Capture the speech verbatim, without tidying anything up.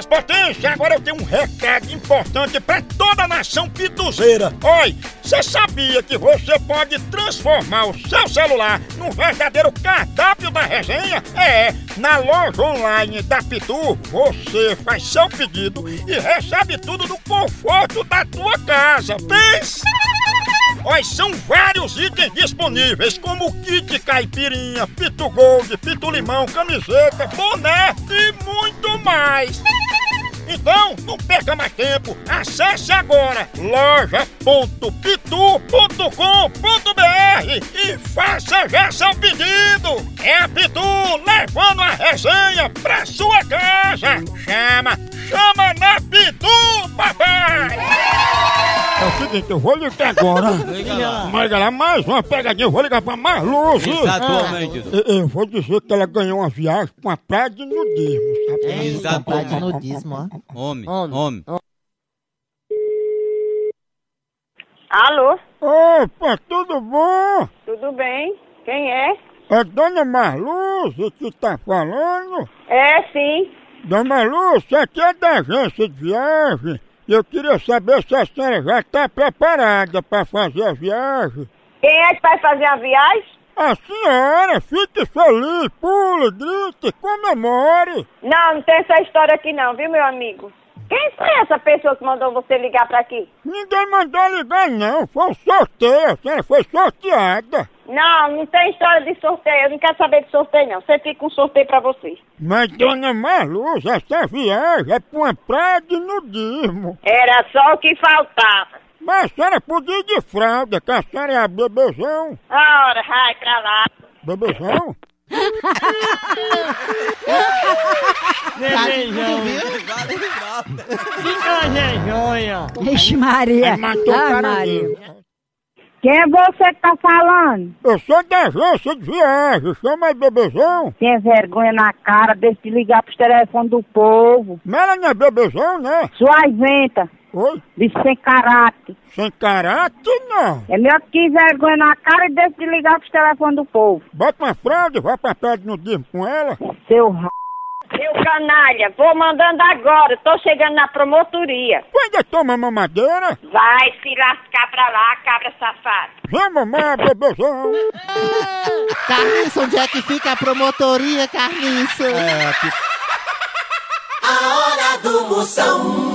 potência, agora eu tenho um recado importante pra toda a nação pituzeira. Oi, você sabia que você pode transformar o seu celular num verdadeiro cardápio da resenha? É, na loja online da Pitu, você faz seu pedido e recebe tudo no conforto da tua casa. Pensa! Olha, são vários itens disponíveis, como kit caipirinha, Pitu Gold, Pitu Limão, camiseta, boné e muito mais. Então, não perca mais tempo, acesse agora loja ponto pitu ponto com ponto br e faça já seu pedido. É a Pitu levando a resenha pra sua casa. Chama, chama na Pitu, papai! É o seguinte, eu vou ligar agora. Liga lá. Mas lá, mais uma pegadinha, eu vou ligar pra Marluz. Exatamente. Eu, eu vou dizer que ela ganhou uma viagem com a praia de nudismo, sabe? É, exatamente. Praia de nudismo, ó. Homem, Homem. homem. Alô? Opa, tudo bom? Tudo bem? Quem é? É Dona Marluz que tá falando? É, sim. Dona Marluz, isso aqui é da agência de viagem. E eu queria saber se a senhora já está preparada para fazer a viagem. Quem é que vai fazer a viagem? A senhora, fique feliz, pule, grite, comemore. Não, não tem essa história aqui não, viu, meu amigo? Quem foi essa pessoa que mandou você ligar pra aqui? Ninguém mandou ligar não, foi um sorteio, a senhora foi sorteada. Não, não tem história de sorteio, eu não quero saber de sorteio não. Você fica um sorteio pra você. Mas, Dona Marluz, essa viagem é pra uma praia de nudismo. Era só o que faltava. Mas a senhora podia ir de fralda, que a senhora é a bebezão. Ora, vai pra lá. Bebezão? Nenenzão. Que joia. Vixe Maria. Aí matou o Ah, cara Maria. dele. Quem é você que tá falando? Eu sou da agência de viagem, chama aí bebezão. Tem vergonha na cara, deixa de ligar pros telefones do povo. Mas ela não é bebezão, né? Sua isenta, Oi? bicho sem caráter. Sem caráter, não. É melhor que vergonha na cara e deixa de ligar pros telefones do povo. Bota uma fralda e vai pra praia de nudismo com ela. Seu r... Seu canalha, vou mandando agora, tô chegando na promotoria. Tu ainda toma mamadeira? Vai se lascar pra lá, cabra safada. Vem mamar, bebezão. Carniça, onde é que fica a promotoria, Carniça? É, aqui. A hora do Moção.